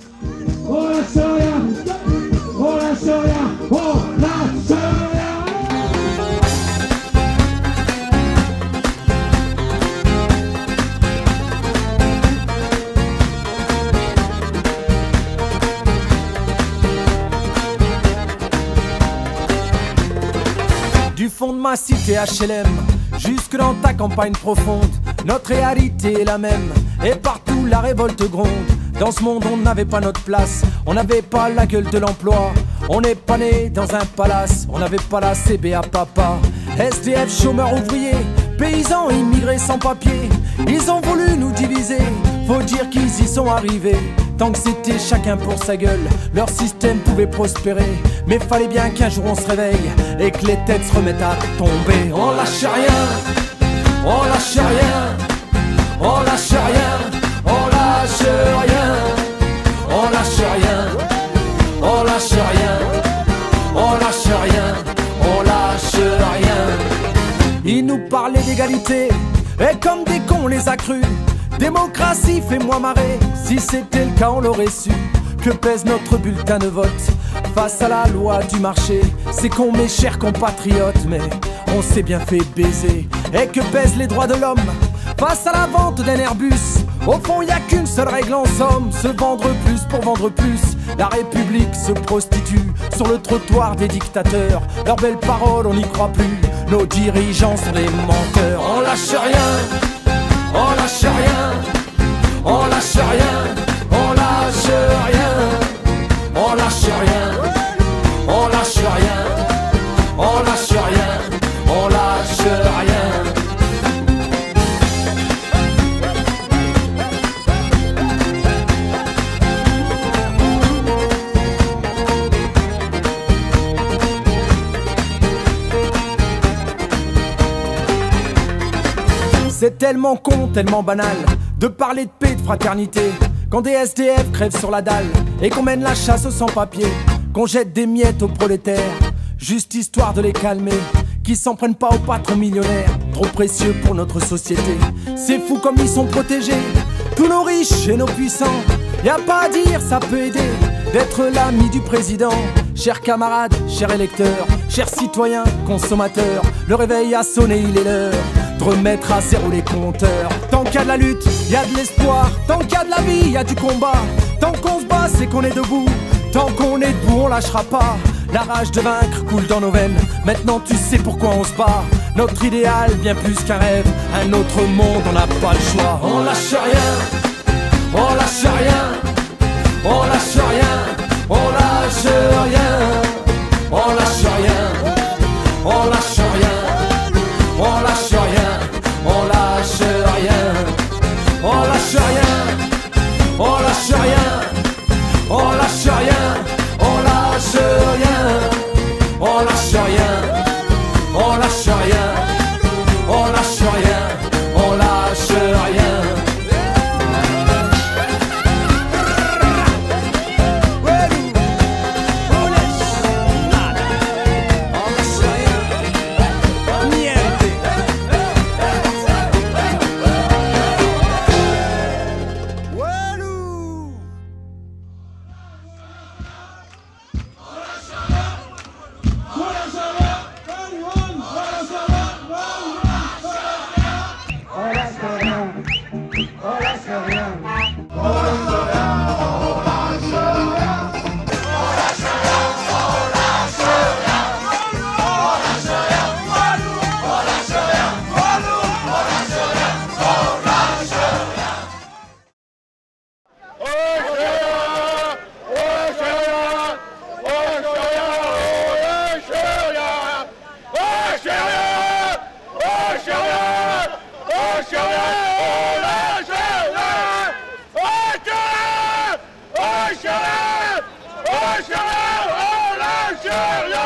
On lâche rien, on lâche rien, on lâche rien. Du fond de ma cité HLM, jusque dans ta campagne profonde, notre réalité est la même, et partout la révolte gronde. Dans ce monde on n'avait pas notre place, on n'avait pas la gueule de l'emploi. On n'est pas né dans un palace, on n'avait pas la CBA papa. SDF, chômeurs ouvriers, paysans immigrés sans papier, ils ont voulu nous diviser, faut dire qu'ils y sont arrivés. Tant que c'était chacun pour sa gueule, leur système pouvait prospérer. Mais fallait bien qu'un jour on se réveille et que les têtes se remettent à tomber. On lâche rien, on lâche rien, on lâche rien, on lâche rien, on lâche rien, on lâche rien, on lâche rien, on lâche rien. Ils nous parlaient d'égalité et comme des cons on les a crus. Démocratie, fais-moi marrer, si c'était le cas on l'aurait su. Que pèse notre bulletin de vote face à la loi du marché? C'est con mes chers compatriotes, mais on s'est bien fait baiser. Et que pèsent les droits de l'homme face à la vente d'un Airbus? Au fond y a qu'une seule règle en somme, se vendre plus pour vendre plus. La République se prostitue sur le trottoir des dictateurs. Leurs belles paroles on n'y croit plus, nos dirigeants sont des menteurs. On lâche rien, on lâche rien, on lâche rien, on lâche rien, on lâche rien, on lâche rien, on lâche rien, on lâche rien. C'est tellement con, tellement banal de parler de paix, de fraternité, quand des SDF crèvent sur la dalle et qu'on mène la chasse aux sans-papiers, qu'on jette des miettes aux prolétaires, juste histoire de les calmer, qui s'en prennent pas aux patrons millionnaires, trop précieux pour notre société. C'est fou comme ils sont protégés, tous nos riches et nos puissants. Y a pas à dire, ça peut aider d'être l'ami du président. Chers camarades, chers électeurs, chers citoyens, consommateurs, le réveil a sonné, il est l'heure de remettre à zéro les compteurs. Tant qu'il y a de la lutte, il y a de l'espoir. Tant qu'il y a de la vie, il y a du combat. Tant qu'on se bat, c'est qu'on est debout. Tant qu'on est debout, on lâchera pas. La rage de vaincre coule dans nos veines. Maintenant tu sais pourquoi on se bat. Notre idéal, bien plus qu'un rêve, un autre monde, on n'a pas le choix. On lâche rien, on lâche rien, on lâche rien, on lâche rien, on lâche rien, on lâche rien, on lâche rien, on lâche rien, on lâche rien, on lâche rien, on lâche rien, on lâche rien, on lâche rien, on lâche rien, on lâche rien, on lâche rien. On lâche rien!